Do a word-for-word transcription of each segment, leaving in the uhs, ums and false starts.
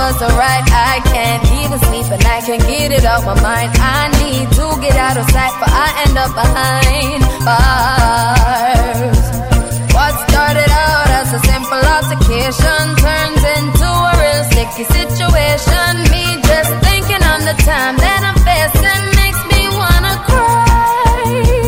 wasn't right. I can't even sleep and I can't get it out my mind. I need to get out of sight, but I end up behind bars. What started out as a simple altercation turns into a real sticky situation. Me just thinking on the time that I'm facing makes me wanna cry.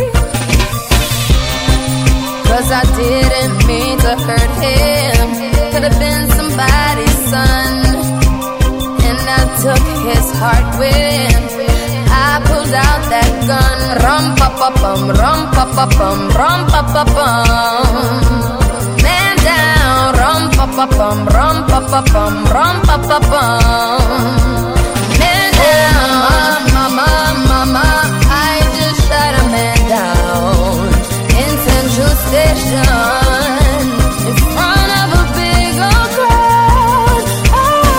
Cause I didn't mean to hurt him. Could've been somebody's son, and I took his heart with. I pulled out that gun. Rum pa pa bum, rum pa pa bum, rum pa pa bum. Man down. Rum pa pa bum, rum pa pa bum, rum pa pa bum. Man down. Mama, mama, I just shot a man down in Central Station in front of a big old crowd. I,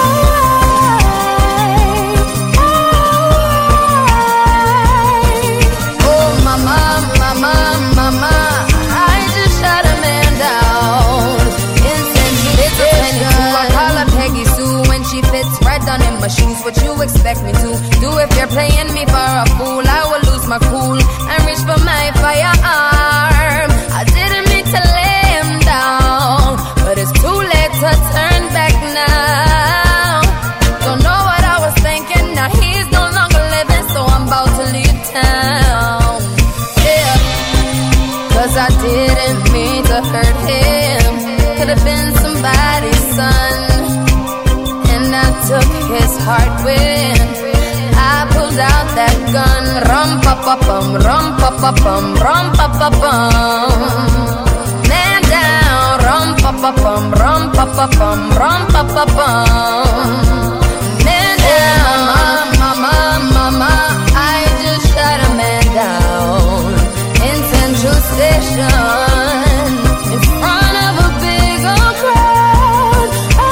I, oh mama, mama, mama, I just shot a man down in Central Station. I call her Peggy Sue when she fits right down in my shoes. What you expect me to do if you're playing me for a fool? I will lose my cool and reach for my firearm. I didn't mean to lay him down, but it's too late to turn back now. Don't know what I was thinking, now he's no longer living, so I'm about to leave town. Yeah, cause I didn't mean to hurt him. Could've been somebody's son, and I took his heart with. I pulled out that gun. Rum pa pa bum, rum pa pa bum, rum pa pa bum. Man down. Rum pa pa bum, rum pa pa bum, rum pa pa bum. Man down. Mama, mama, I just shot a man down in Central Station in front of a big old crowd.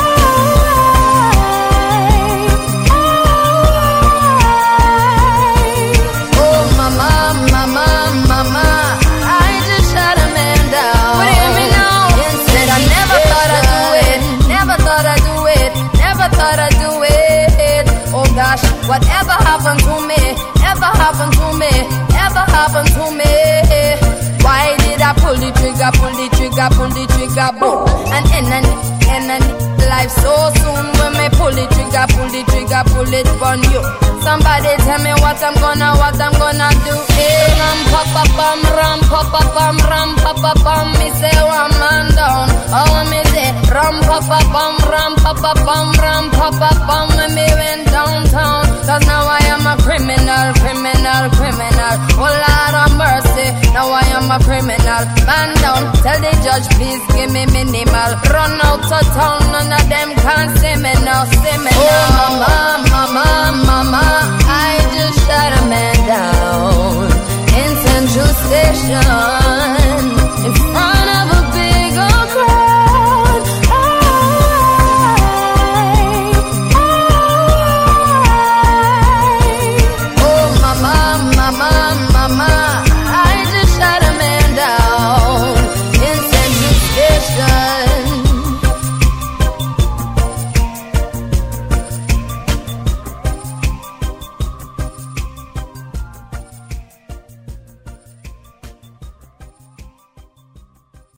Oh mama, mama, mama, I just shot a man down. But hear me now. Said I never thought I'd do it, never thought I'd do it, never thought I'd do it. Oh gosh, whatever happened to me, ever happened to me, ever happened to me. Why did I pull the trigger, pull the trigger, pull the trigger, boom? And end and end and life so soon. When me pull the trigger, pull the trigger, pull it on you. Somebody tell me what I'm gonna, what I'm gonna do. Hey, ram pa pa bum, ram pa pa bum, ram pa pa bum. Me say one man down. Oh me say ram pa pa bum, ram pa pa bum, ram pa pa bum. When me went downtown, cause now I am a criminal, criminal, criminal. Oh Lord of mercy, now I am a criminal. Man down, tell the judge please give me minimal. Run out of town, none of them can see me now, see me now. Oh mama, mama, mama, I just